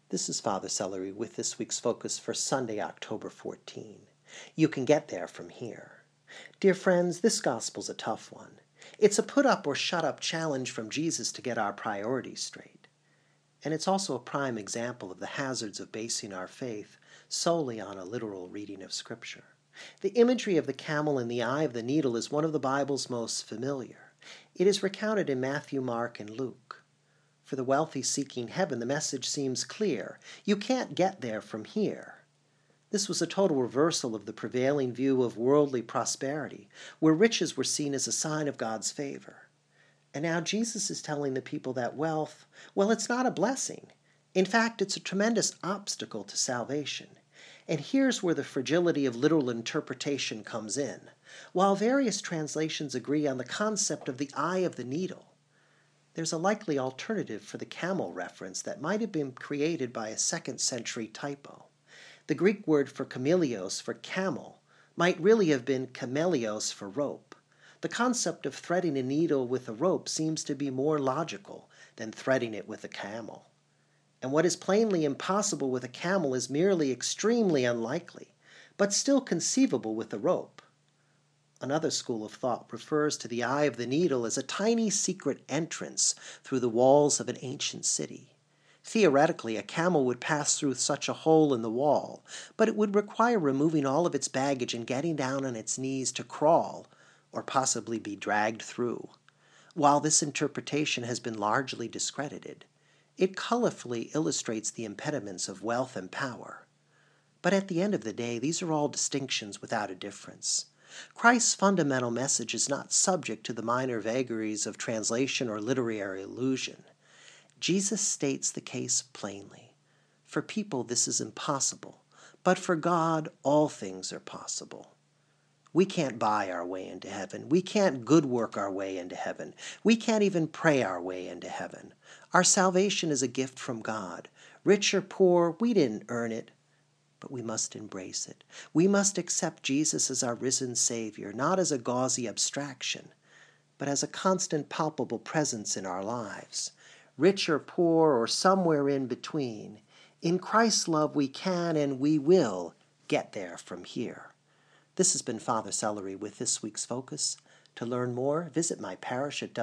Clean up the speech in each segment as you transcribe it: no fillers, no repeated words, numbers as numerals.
This is Father Celery with this week's focus for Sunday, October 14. You can get there from here. Dear friends, this gospel's a tough one. It's a put up or shut up challenge from Jesus to get our priorities straight. And it's also a prime example of the hazards of basing our faith solely on a literal reading of Scripture. The imagery of the camel in the eye of the needle is one of the Bible's most familiar. It is recounted in Matthew, Mark, and Luke. For the wealthy seeking heaven, the message seems clear. You can't get there from here. This was a total reversal of the prevailing view of worldly prosperity, where riches were seen as a sign of God's favor. And now Jesus is telling the people that wealth, it's not a blessing. In fact, it's a tremendous obstacle to salvation. And here's where the fragility of literal interpretation comes in. While various translations agree on the concept of the eye of the needle, there's a likely alternative for the camel reference that might have been created by a 2nd century typo. The Greek word for kamelios, for camel, might really have been kamelios for rope. The concept of threading a needle with a rope seems to be more logical than threading it with a camel. And what is plainly impossible with a camel is merely extremely unlikely, but still conceivable with a rope. Another school of thought refers to the eye of the needle as a tiny secret entrance through the walls of an ancient city. Theoretically, a camel would pass through such a hole in the wall, but it would require removing all of its baggage and getting down on its knees to crawl, or possibly be dragged through. While this interpretation has been largely discredited, it colorfully illustrates the impediments of wealth and power. But at the end of the day, these are all distinctions without a difference. Christ's fundamental message is not subject to the minor vagaries of translation or literary illusion. Jesus states the case plainly. For people, this is impossible, but for God, all things are possible. We can't buy our way into heaven. We can't good work our way into heaven. We can't even pray our way into heaven. Our salvation is a gift from God. Rich or poor, we didn't earn it. But we must embrace it. We must accept Jesus as our risen Savior, not as a gauzy abstraction, but as a constant palpable presence in our lives. Rich or poor or somewhere in between, in Christ's love we can and we will get there from here. This has been Father Celery with this week's focus. To learn more, visit my parish at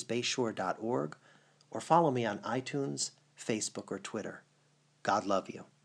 www.stpetersbayshore.org or follow me on iTunes, Facebook, or Twitter. God love you.